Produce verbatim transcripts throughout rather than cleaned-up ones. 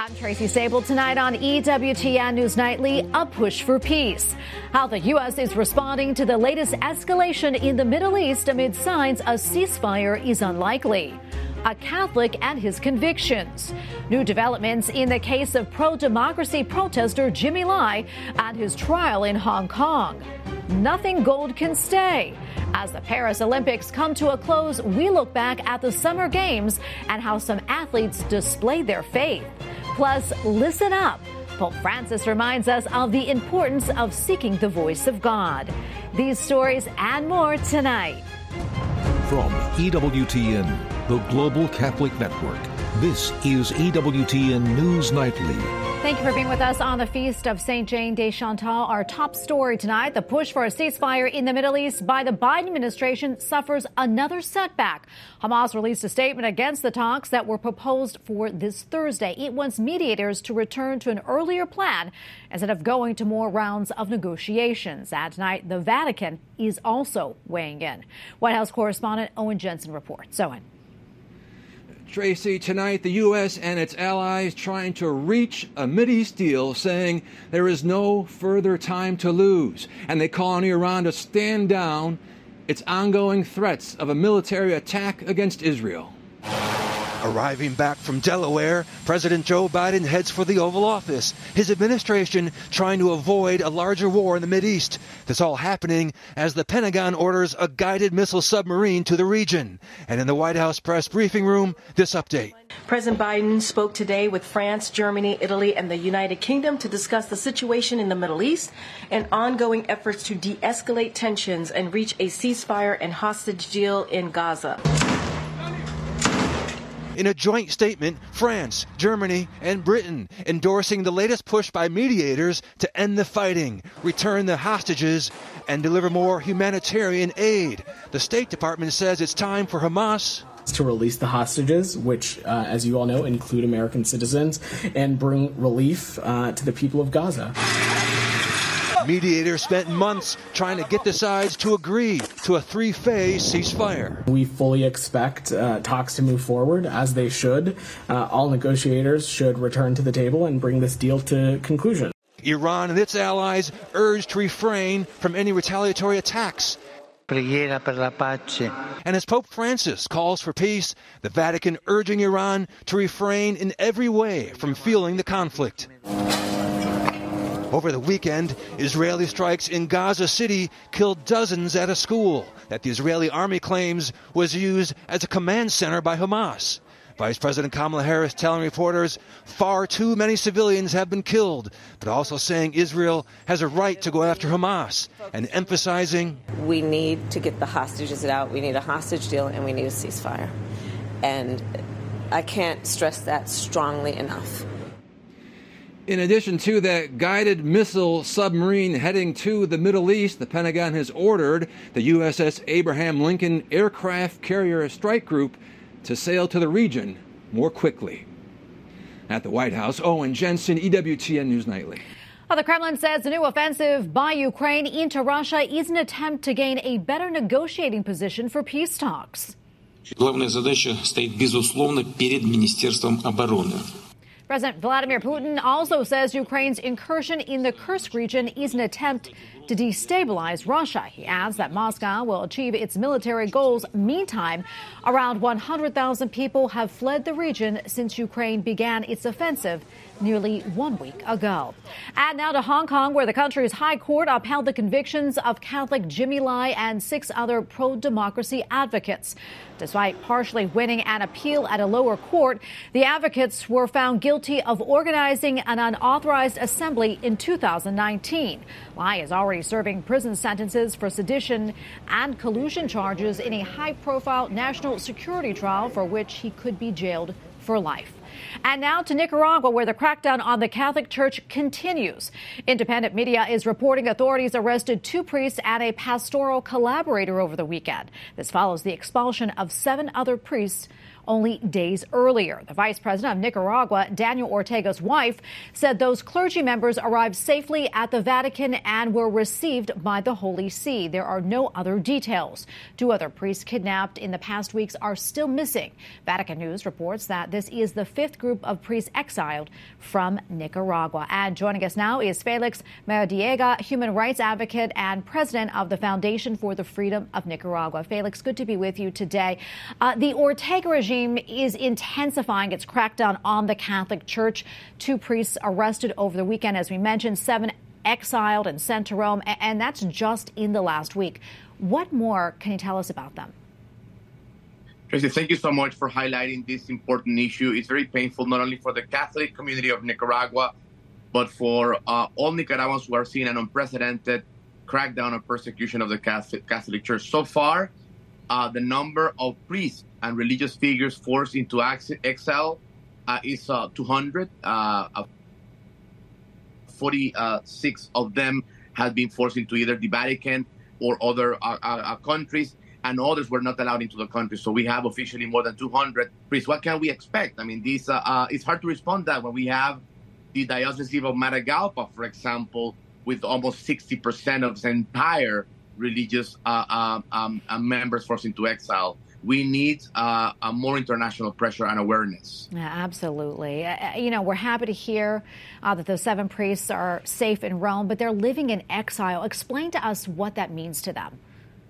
I'm Tracy Sable. Tonight on E W T N News Nightly, a push for peace. How the U S is responding to the latest escalation in the Middle East amid signs a ceasefire is unlikely. A Catholic and his convictions. New developments in the case of pro-democracy protester Jimmy Lai and his trial in Hong Kong. Nothing gold can stay. As the Paris Olympics come to a close, we look back at the Summer Games and how some athletes displayed their faith. Plus, listen up. Pope Francis reminds us of the importance of seeking the voice of God. These stories and more tonight. From E W T N, the Global Catholic Network, this is E W T N News Nightly. Thank you for being with us on the Feast of Saint Jane de Chantal. Our top story tonight, the push for a ceasefire in the Middle East by the Biden administration suffers another setback. Hamas released a statement against the talks that were proposed for this Thursday. It wants mediators to return to an earlier plan instead of going to more rounds of negotiations. And tonight, the Vatican is also weighing in. White House correspondent Owen Jensen reports. Owen. Tracy, tonight the U S and its allies trying to reach a Mideast deal, saying there is no further time to lose. And they call on Iran to stand down its ongoing threats of a military attack against Israel. Arriving back from Delaware, President Joe Biden heads for the Oval Office, his administration trying to avoid a larger war in the Mideast. This all happening as the Pentagon orders a guided missile submarine to the region. And in the White House press briefing room, this update. President Biden spoke today with France, Germany, Italy, and the United Kingdom to discuss the situation in the Middle East and ongoing efforts to de-escalate tensions and reach a ceasefire and hostage deal in Gaza. In a joint statement, France, Germany, and Britain endorsing the latest push by mediators to end the fighting, return the hostages, and deliver more humanitarian aid. The State Department says it's time for Hamas to release the hostages, which, uh, as you all know, include American citizens, and bring relief uh, to the people of Gaza. Mediators spent months trying to get the sides to agree to a three-phase ceasefire. We fully expect uh, talks to move forward, as they should. Uh, all negotiators should return to the table and bring this deal to conclusion. Iran and its allies urged to refrain from any retaliatory attacks. Preghiera per la pace. And as Pope Francis calls for peace, the Vatican urging Iran to refrain in every way from fueling the conflict. Over the weekend, Israeli strikes in Gaza City killed dozens at a school that the Israeli army claims was used as a command center by Hamas. Vice President Kamala Harris telling reporters far too many civilians have been killed, but also saying Israel has a right to go after Hamas and emphasizing we need to get the hostages out. We need a hostage deal and we need a ceasefire. And I can't stress that strongly enough. In addition to that guided missile submarine heading to the Middle East, the Pentagon has ordered the U S S Abraham Lincoln Aircraft Carrier Strike Group to sail to the region more quickly. At the White House, Owen Jensen, E W T N News Nightly. Well, the Kremlin says the new offensive by Ukraine into Russia is an attempt to gain a better negotiating position for peace talks. Главная задача стоит, безусловно, перед Министерством обороны. President Vladimir Putin also says Ukraine's incursion in the Kursk region is an attempt to destabilize Russia. He adds that Moscow will achieve its military goals. Meantime, around one hundred thousand people have fled the region since Ukraine began its offensive nearly one week ago. And now to Hong Kong, where the country's high court upheld the convictions of Catholic Jimmy Lai and six other pro-democracy advocates. Despite partially winning an appeal at a lower court, the advocates were found guilty of organizing an unauthorized assembly in two thousand nineteen. Lai is already serving prison sentences for sedition and collusion charges in a high-profile national security trial for which he could be jailed for life. And now to Nicaragua, where the crackdown on the Catholic Church continues. Independent media is reporting authorities arrested two priests and a pastoral collaborator over the weekend. This follows the expulsion of seven other priests only days earlier. The vice president of Nicaragua, Daniel Ortega's wife, said those clergy members arrived safely at the Vatican and were received by the Holy See. There are no other details. Two other priests kidnapped in the past weeks are still missing. Vatican News reports that this is the fifth group of priests exiled from Nicaragua. And joining us now is Felix Maradiaga, human rights advocate and president of the Foundation for the Freedom of Nicaragua. Felix, good to be with you today. Uh, the Ortega regime is intensifying its crackdown on the Catholic Church. Two priests arrested over the weekend, as we mentioned, seven exiled and sent to Rome, and that's just in the last week. What more can you tell us about them? Tracy, thank you so much for highlighting this important issue. It's very painful, not only for the Catholic community of Nicaragua, but for uh, all Nicaraguans who are seeing an unprecedented crackdown of persecution of the Catholic, Catholic Church. So far, uh, the number of priests and religious figures forced into exile uh, is uh, two hundred. Uh, forty-six of them have been forced into either the Vatican or other uh, uh, countries, and others were not allowed into the country. So we have officially more than two hundred priests. What can we expect? I mean, these, uh, uh, it's hard to respond to that when we have the Diocese of Matagalpa, for example, with almost sixty percent of its entire religious uh, uh, um, uh, members forced into exile. We need uh, a more international pressure and awareness. Yeah, absolutely. Uh, you know, we're happy to hear uh, that those seven priests are safe in Rome, but they're living in exile. Explain to us what that means to them.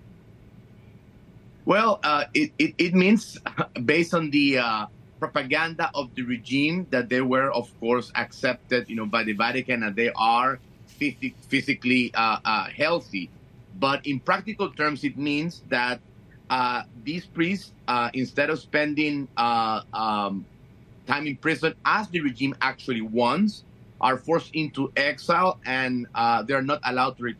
Well, uh, it, it, it means, based on the uh, propaganda of the regime, that they were, of course, accepted, you know, by the Vatican, and they are phys- physically uh, uh, healthy. But in practical terms, it means that uh, these priests, uh, instead of spending uh, um, time in prison, as the regime actually wants, are forced into exile, and uh, they're not allowed to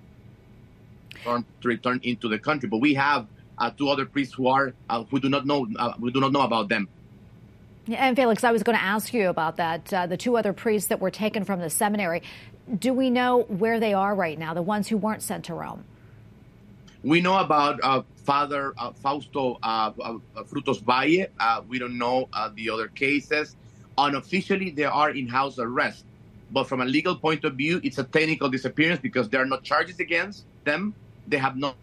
return, to return into the country. But we have Uh, two other priests who are uh, who do not know uh, we do not know about them. Yeah, and Felix, I was going to ask you about that. Uh, the two other priests that were taken from the seminary. Do we know where they are right now? The ones who weren't sent to Rome. We know about uh, Father uh, Fausto uh, uh, Frutos Valle. Uh, we don't know uh, the other cases. Unofficially, they are in house arrest, but from a legal point of view, it's a technical disappearance because there are no charges against them. They have not.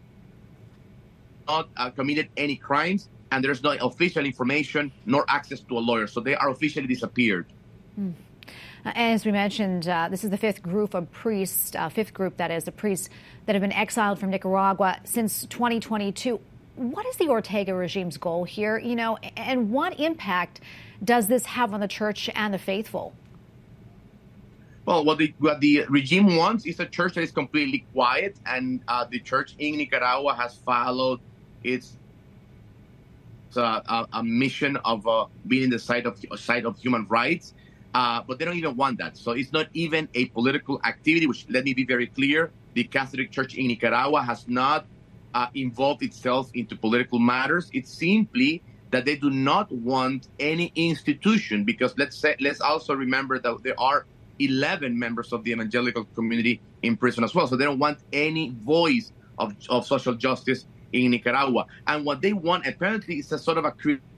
not uh, committed any crimes, and there's no official information nor access to a lawyer. So they are officially disappeared. Hmm. Uh, as we mentioned, uh, this is the fifth group of priests, uh, fifth group, that is, the priests that have been exiled from Nicaragua since twenty twenty-two. What is the Ortega regime's goal here, you know, and what impact does this have on the church and the faithful? Well, what the, what the regime wants is a church that is completely quiet, and uh, the church in Nicaragua has followed its uh, a, a mission of uh, being in the side of side of human rights, uh, but they don't even want that. So it's not even a political activity. Which, let me be very clear: the Catholic Church in Nicaragua has not uh, involved itself into political matters. It's simply that they do not want any institution, because let's say let's also remember that there are eleven members of the evangelical community in prison as well. So they don't want any voice of, of social justice in Nicaragua. And what they want, apparently, is a sort of a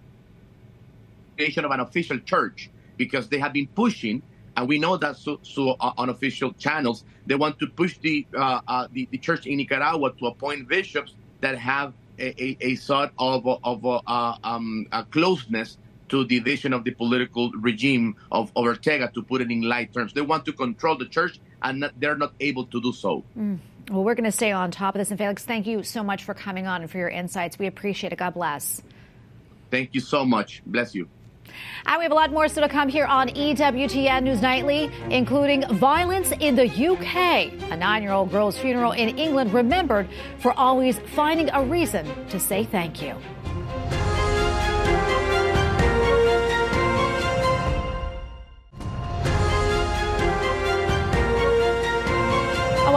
creation of an official church, because they have been pushing, and we know that so, so uh, on official channels, they want to push the, uh, uh, the the church in Nicaragua to appoint bishops that have a, a, a sort of, of uh, um, a closeness to the vision of the political regime of, of Ortega, to put it in light terms. They want to control the church, and not, they're not able to do so. Mm. Well, we're going to stay on top of this. And Felix, thank you so much for coming on and for your insights. We appreciate it. God bless. Thank you so much. Bless you. And we have a lot more still to come here on E W T N News Nightly, including violence in the U K. A nine-year-old girl's funeral in England remembered for always finding a reason to say thank you.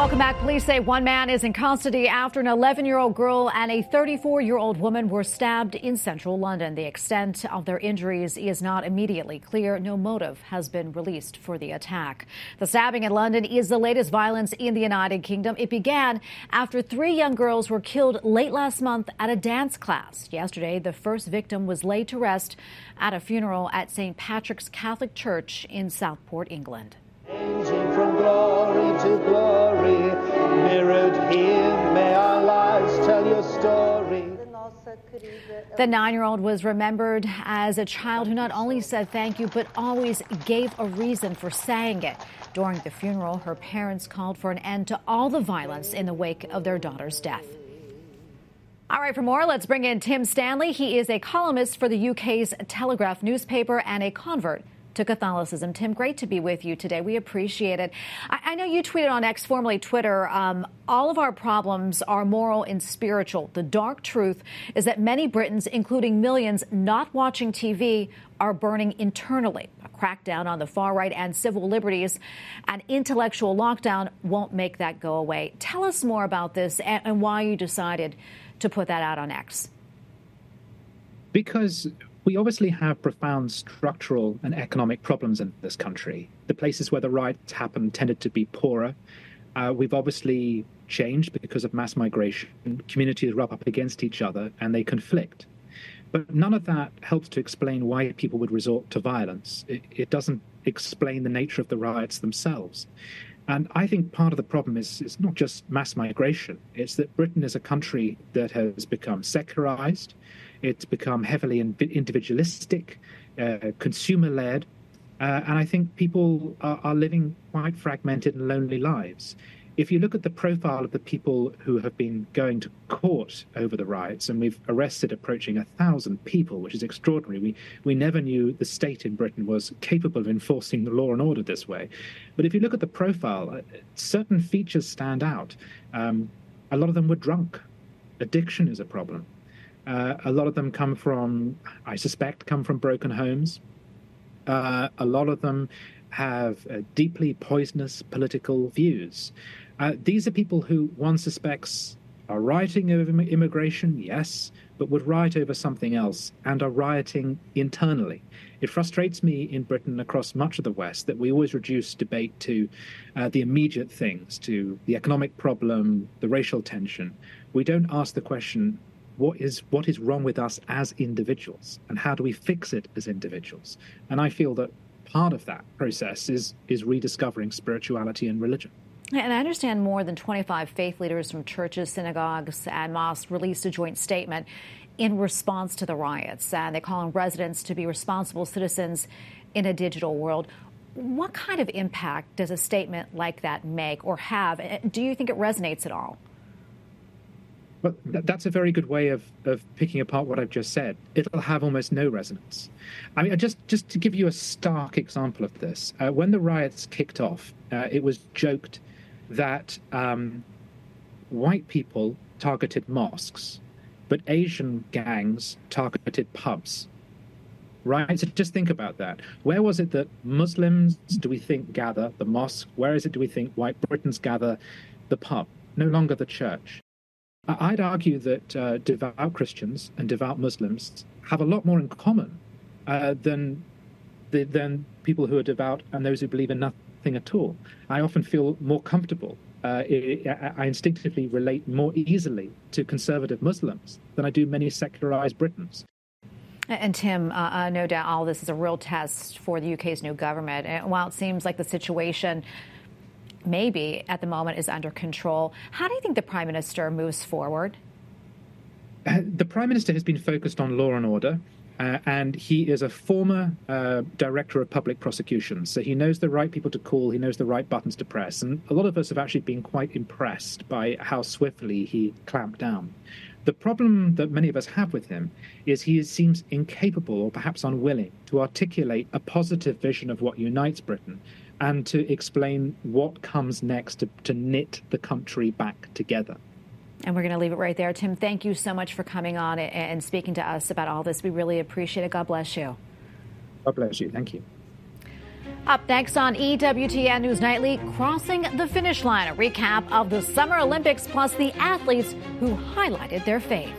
Welcome back. Police say one man is in custody after an eleven-year-old girl and a thirty-four-year-old woman were stabbed in central London. The extent of their injuries is not immediately clear. No motive has been released for the attack. The stabbing in London is the latest violence in the United Kingdom. It began after three young girls were killed late last month at a dance class. Yesterday, the first victim was laid to rest at a funeral at Saint Patrick's Catholic Church in Southport, England. Changing from glory to glory, mirrored here, may our lives tell your story. The nine-year-old was remembered as a child who not only said thank you, but always gave a reason for saying it. During the funeral, her parents called for an end to all the violence in the wake of their daughter's death. All right, for more, let's bring in Tim Stanley. He is a columnist for the U K's Telegraph newspaper and a convert to Catholicism. Tim, great to be with you today. We appreciate it. I, I know you tweeted on X, formerly Twitter, um, all of our problems are moral and spiritual. The dark truth is that many Britons, including millions not watching T V, are burning internally. A crackdown on the far right and civil liberties, an intellectual lockdown won't make that go away. Tell us more about this and, and why you decided to put that out on X. Because we obviously have profound structural and economic problems in this country. The places where the riots happened tended to be poorer. Uh, we've obviously changed because of mass migration. Communities rub up against each other and they conflict. But none of that helps to explain why people would resort to violence. It, it doesn't explain the nature of the riots themselves. And I think part of the problem is, is not just mass migration. It's that Britain is a country that has become secularized. It's become heavily individualistic, uh, consumer-led, uh, and I think people are, are living quite fragmented and lonely lives. If you look at the profile of the people who have been going to court over the riots, and we've arrested approaching a thousand people, which is extraordinary. We we never knew the state in Britain was capable of enforcing the law and order this way. But if you look at the profile, uh, certain features stand out. Um, a lot of them were drunk. Addiction is a problem. Uh, a lot of them come from, I suspect, come from broken homes. Uh, a lot of them have uh, deeply poisonous political views. Uh, these are people who one suspects are rioting over immigration, yes, but would riot over something else and are rioting internally. It frustrates me in Britain across much of the West that we always reduce debate to uh, the immediate things, to the economic problem, the racial tension. We don't ask the question, What is what is wrong with us as individuals, and how do we fix it as individuals? And I feel that part of that process is is rediscovering spirituality and religion. And I understand more than twenty-five faith leaders from churches, synagogues, and mosques released a joint statement in response to the riots. And they call on residents to be responsible citizens in a digital world. What kind of impact does a statement like that make or have? Do you think it resonates at all? Well, that's a very good way of, of picking apart what I've just said. It'll have almost no resonance. I mean, just, just to give you a stark example of this, uh, when the riots kicked off, uh, it was joked that um, white people targeted mosques, but Asian gangs targeted pubs. Right? So just think about that. Where was it that Muslims, do we think, gather the mosque? Where is it, do we think, white Britons gather the pub? No longer the church. I'd argue that uh, devout Christians and devout Muslims have a lot more in common uh, than the, than people who are devout and those who believe in nothing at all. I often feel more comfortable. Uh, I, I instinctively relate more easily to conservative Muslims than I do many secularized Britons. And Tim, uh, uh, no doubt all this is a real test for the U K's new government. And while it seems like the situation maybe at the moment is under control, how do you think the Prime Minister moves forward? Uh, the Prime Minister has been focused on law and order, uh, and he is a former uh, Director of Public Prosecutions, so he knows the right people to call, he knows the right buttons to press, and a lot of us have actually been quite impressed by how swiftly he clamped down. The problem that many of us have with him is he seems incapable or perhaps unwilling to articulate a positive vision of what unites Britain and to explain what comes next to, to knit the country back together. And we're going to leave it right there. Tim, thank you so much for coming on and speaking to us about all this. We really appreciate it. God bless you. God bless you. Thank you. Up next on E W T N News Nightly, crossing the finish line, a recap of the Summer Olympics plus the athletes who highlighted their faith.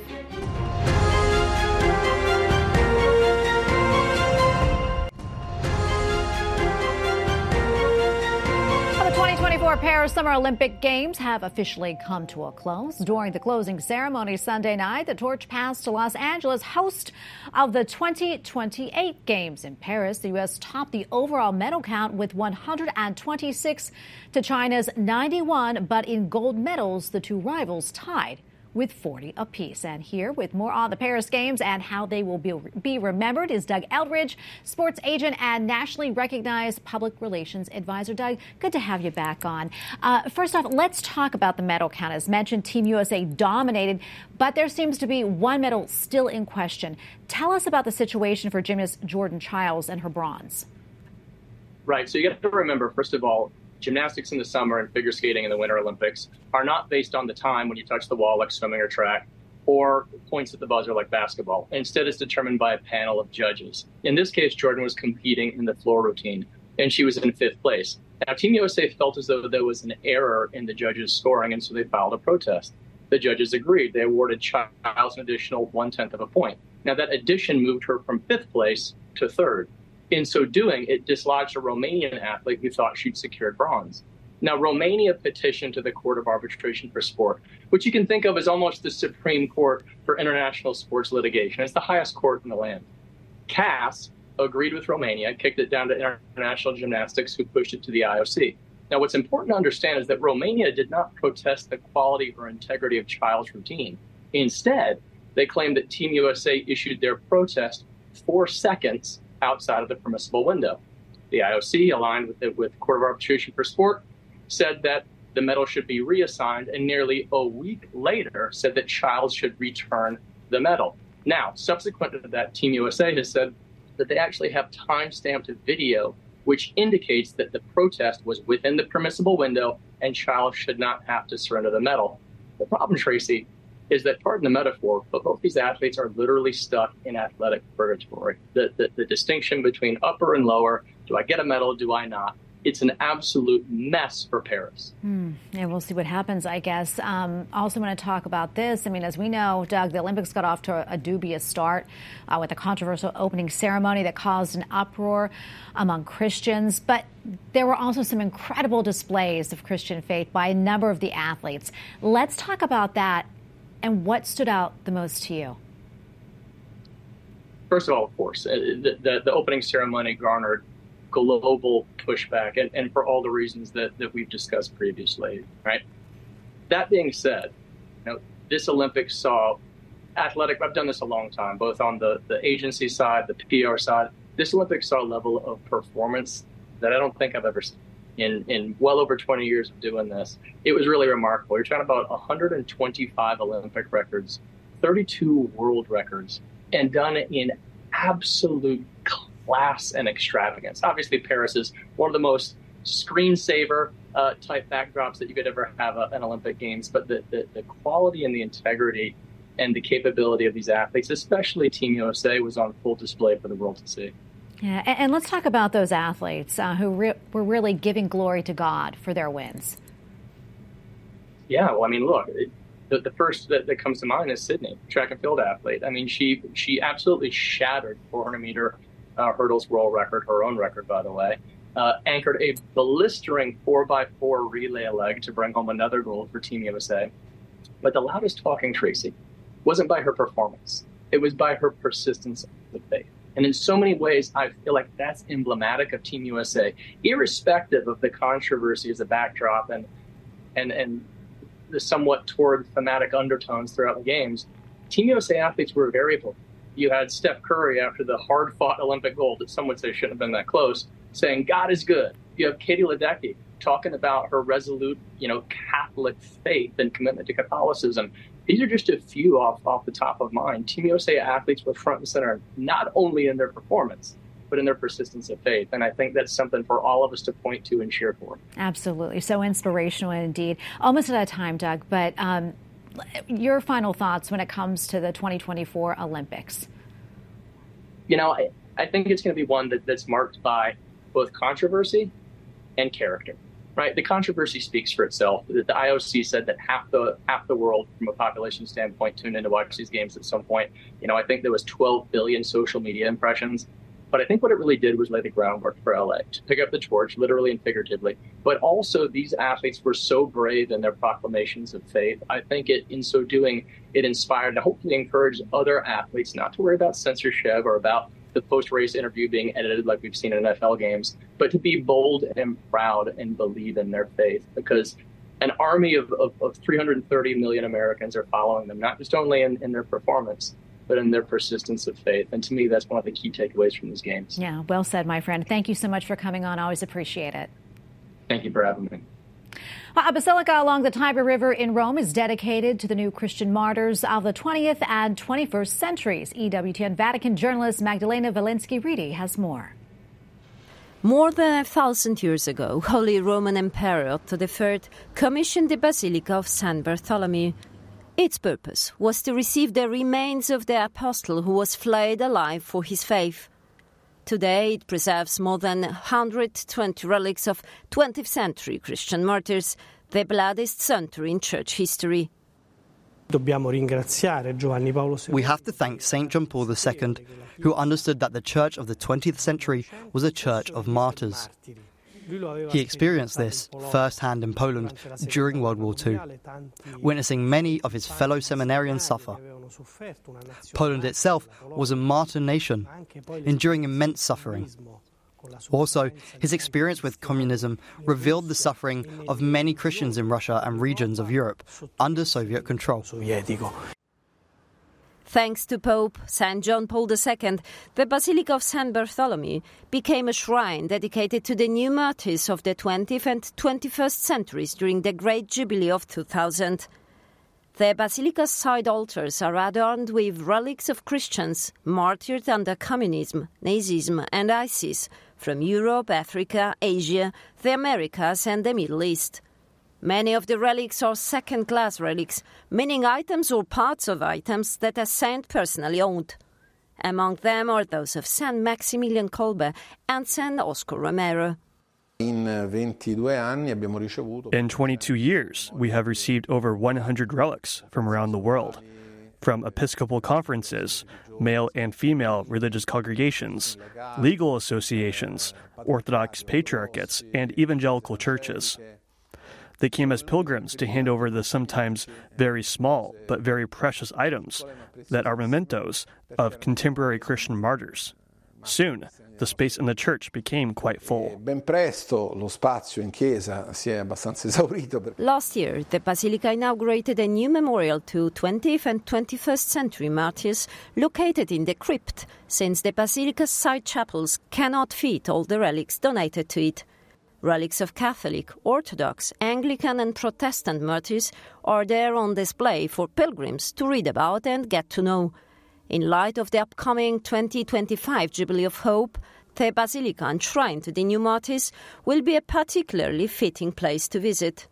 The twenty twenty-four Paris Summer Olympic Games have officially come to a close. During the closing ceremony Sunday night, the torch passed to Los Angeles, host of the twenty twenty-eight Games. In Paris, the U S topped the overall medal count with one hundred twenty-six to China's ninety-one, but in gold medals, the two rivals tied with forty apiece. And here with more on the Paris Games and how they will be, be remembered is Doug Eldridge, sports agent and nationally recognized public relations advisor. Doug, good to have you back on. Uh, first off, let's talk about the medal count. As mentioned, Team U S A dominated, but there seems to be one medal still in question. Tell us about the situation for gymnast Jordan Chiles and her bronze. Right. So you have to remember, first of all, gymnastics in the summer and figure skating in the Winter Olympics are not based on the time when you touch the wall like swimming or track or points at the buzzer like basketball. Instead, it's determined by a panel of judges. In this case, Jordan was competing in the floor routine, and she was in fifth place. Now, Team U S A felt as though there was an error in the judges' scoring, and so they filed a protest. The judges agreed. They awarded Chiles an additional one-tenth of a point. Now, that addition moved her from fifth place to third. In so doing, it dislodged a Romanian athlete who thought she'd secured bronze. Now, Romania petitioned to the Court of Arbitration for Sport, which you can think of as almost the Supreme Court for international sports litigation. It's the highest court in the land. C A S agreed with Romania, kicked it down to International Gymnastics, who pushed it to the I O C. Now, what's important to understand is that Romania did not protest the quality or integrity of Chiles' routine. Instead, they claimed that Team U S A issued their protest four seconds outside of the permissible window. The I O C, aligned with the with Court of Arbitration for Sport, said that the medal should be reassigned, and nearly a week later said that Chiles should return the medal. Now, subsequent to that, Team U S A has said that they actually have time-stamped video which indicates that the protest was within the permissible window and Chiles should not have to surrender the medal. The problem, Tracy, is that, pardon the metaphor, but both these athletes are literally stuck in athletic purgatory. The, the, the distinction between upper and lower, do I get a medal, do I not? It's an absolute mess for Paris. Hmm. And we'll see what happens, I guess. Um, also want to talk about this. I mean, as we know, Doug, the Olympics got off to a, a dubious start uh, with a controversial opening ceremony that caused an uproar among Christians. But there were also some incredible displays of Christian faith by a number of the athletes. Let's talk about that. And what stood out the most to you? First of all, of course, the, the, the opening ceremony garnered global pushback, and, and for all the reasons that, that we've discussed previously, right? That being said, you know, this Olympics saw athletic, I've done this a long time, both on the, the agency side, the P R side. This Olympics saw a level of performance that I don't think I've ever seen. In, in well over twenty years of doing this, it was really remarkable. You're talking about one hundred twenty-five Olympic records, thirty-two world records, and done in absolute class and extravagance. Obviously, Paris is one of the most screensaver uh, type backdrops that you could ever have a, an Olympic Games, but the, the, the quality and the integrity and the capability of these athletes, especially Team U S A, was on full display for the world to see. Yeah, and, and let's talk about those athletes uh, who re- were really giving glory to God for their wins. Yeah, well, I mean, look, it, the, the first that, that comes to mind is Sydney, track and field athlete. I mean, she she absolutely shattered four hundred meter uh, hurdles world record, her own record, by the way. Uh, anchored a blistering four by four relay leg to bring home another gold for Team U S A. But the loudest talking, Tracy, wasn't by her performance. It was by her persistence of faith. And in so many ways, I feel like that's emblematic of Team U S A, irrespective of the controversy as a backdrop and and and the somewhat toward thematic undertones throughout the games. Team U S A athletes were variable. You had Steph Curry after the hard-fought Olympic gold that some would say shouldn't have been that close, saying God is good. You have Katie Ledecky talking about her resolute, you know, Catholic faith and commitment to Catholicism. These are just a few off, off the top of mind. Team U S A athletes were front and center, not only in their performance, but in their persistence of faith. And I think that's something for all of us to point to and cheer for. Absolutely. So inspirational indeed. Almost out of time, Doug, but um, your final thoughts when it comes to the twenty twenty-four Olympics. You know, I, I think it's going to be one that, that's marked by both controversy and character. Right, the controversy speaks for itself. The, the I O C said that half the half the world, from a population standpoint, tuned in to watch these games at some point. You know, I think there was twelve billion social media impressions. But I think what it really did was lay the groundwork for L A to pick up the torch, literally and figuratively. But also, these athletes were so brave in their proclamations of faith. I think it, in so doing, it inspired and hopefully encouraged other athletes not to worry about censorship or about the post-race interview being edited like we've seen in N F L games, but to be bold and proud and believe in their faith, because an army of, of, of three hundred thirty million Americans are following them, not just only in, in their performance, but in their persistence of faith. And to me, that's one of the key takeaways from these games. Yeah, well said, my friend. Thank you so much for coming on. Always appreciate it. Thank you for having me. Well, a basilica along the Tiber River in Rome is dedicated to the new Christian martyrs of the twentieth and twenty-first centuries. E W T N Vatican journalist Magdalena Walensky-Reedy has more. More than a thousand years ago, Holy Roman Emperor Otto the Third commissioned the Basilica of Saint Bartholomew. Its purpose was to receive the remains of the apostle who was flayed alive for his faith. Today, it preserves more than one hundred twenty relics of twentieth century Christian martyrs, the bloodiest century in church history. We have to thank Saint John Paul the Second, who understood that the church of the twentieth century was a church of martyrs. He experienced this firsthand in Poland during World War Two, witnessing many of his fellow seminarians suffer. Poland itself was a martyr nation, enduring immense suffering. Also, his experience with communism revealed the suffering of many Christians in Russia and regions of Europe under Soviet control. Thanks to Pope Saint John Paul the Second, the Basilica of Saint Bartholomew became a shrine dedicated to the new martyrs of the twentieth and twenty-first centuries during the Great Jubilee of two thousand. The Basilica's side altars are adorned with relics of Christians martyred under communism, Nazism and ISIS from Europe, Africa, Asia, the Americas and the Middle East. Many of the relics are second-class relics, meaning items or parts of items that a saint personally owned. Among them are those of Saint Maximilian Kolbe and Saint Oscar Romero. In twenty-two years, we have received over one hundred relics from around the world, from Episcopal conferences, male and female religious congregations, legal associations, Orthodox patriarchates, and evangelical churches. They came as pilgrims to hand over the sometimes very small but very precious items that are mementos of contemporary Christian martyrs. Soon, the space in the church became quite full. Last year, the Basilica inaugurated a new memorial to twentieth and twenty-first century martyrs located in the crypt, since the Basilica's side chapels cannot fit all the relics donated to it. Relics of Catholic, Orthodox, Anglican and Protestant martyrs are there on display for pilgrims to read about and get to know. In light of the upcoming twenty twenty-five Jubilee of Hope, the Basilica enshrined to the new martyrs will be a particularly fitting place to visit.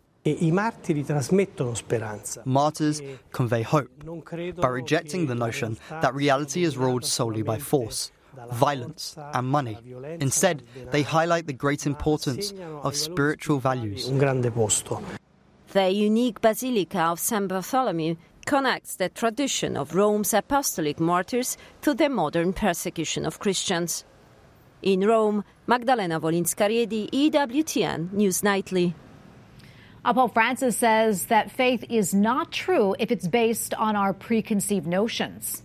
Martyrs convey hope by rejecting the notion that reality is ruled solely by force, violence and money. Instead, they highlight the great importance of spiritual values. The unique Basilica of Saint Bartholomew connects the tradition of Rome's apostolic martyrs to the modern persecution of Christians. In Rome, Magdalena Walensky-Reedy, E W T N News Nightly. Pope Francis says that faith is not true if it's based on our preconceived notions.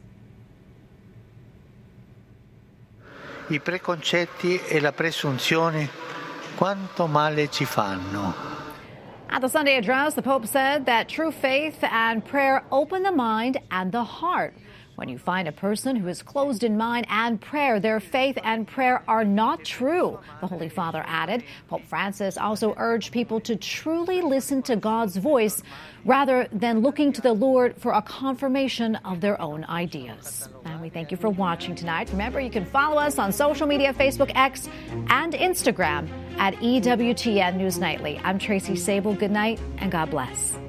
I preconcetti e la presunzione quanto male ci fanno. At the Sunday address, the Pope said that true faith and prayer open the mind and the heart. When you find a person who is closed in mind and prayer, their faith and prayer are not true, the Holy Father added. Pope Francis also urged people to truly listen to God's voice rather than looking to the Lord for a confirmation of their own ideas. And we thank you for watching tonight. Remember, you can follow us on social media, Facebook, X, and Instagram at E W T N News Nightly. I'm Tracy Sable. Good night and God bless.